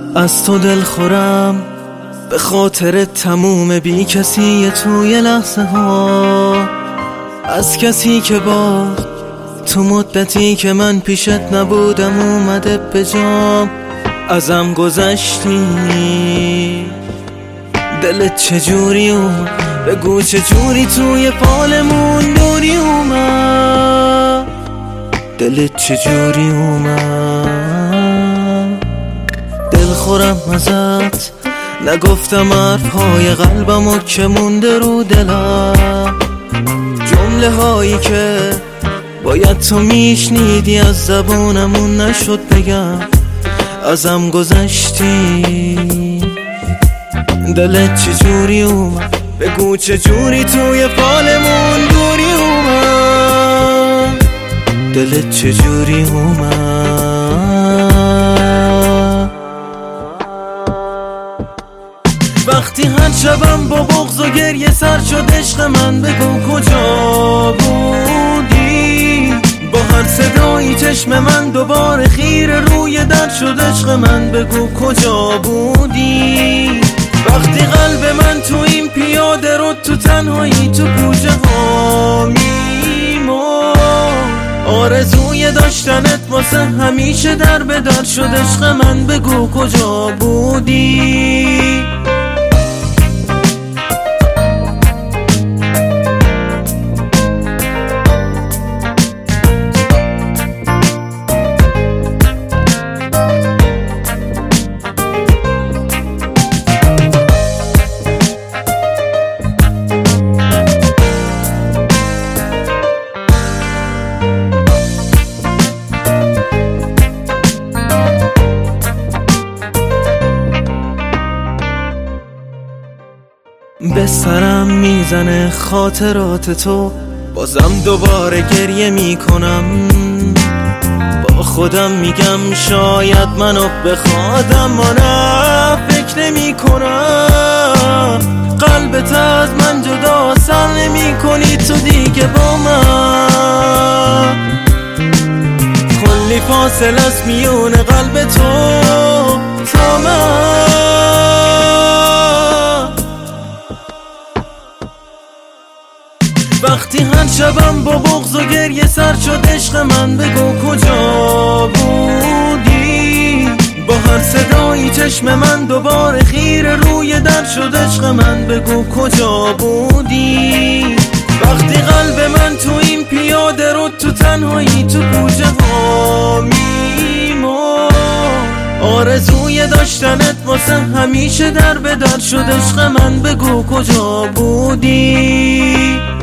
از تو دل خورم به خاطر تموم بی کسی توی لحظه ها، از کسی که باز تو مدتی که من پیشت نبودم اومده به جام. ازم گذشتی دلت چجوری اومد، بگو چجوری توی پالمون دوری اومد، دلت چجوری اومد. دل خورم ازت نگفتم حرفهای قلبمو که مونده رو دلم، جمله هایی که باید تو میشنیدی از زبانمون نشد بگم. ازم گذشتی دلت چجوری اومد، بگو چجوری توی پالمون دوری اومد، دلت چجوری اومد. وقتی هر شبم با بغض و گریه سر شد عشق من، بگو کجا بودی؟ با هر صدایی چشم من دوباره خیره روی در شد عشق من، بگو کجا بودی؟ وقتی قلب من تو این پیاده رو تو تنهایی تو کوچه ها میمون، آرزوی داشتنت واسه همیشه در به در شد عشق من، بگو کجا بودی؟ به سرم میزنه خاطرات تو، بازم دوباره گریه میکنم. با خودم میگم شاید منو بخوادم، اما نه فکر نمیکنم. قلبت از من جدا سر نمیکنی تو دیگه با من، کلی فاصله است میون قلب تو تا من. وقتی هر شبم با بغض و گریه سر شد عشق من، بگو کجا بودی؟ با هر صدایی چشم من دوباره خیره روی در شد عشق من، بگو کجا بودی؟ وقتی قلب من تو این پیاده رو تو تنهایی تو کوچه ها میمون، آرزوی داشتنت واسه همیشه در به در شد عشق من، بگو کجا بودی؟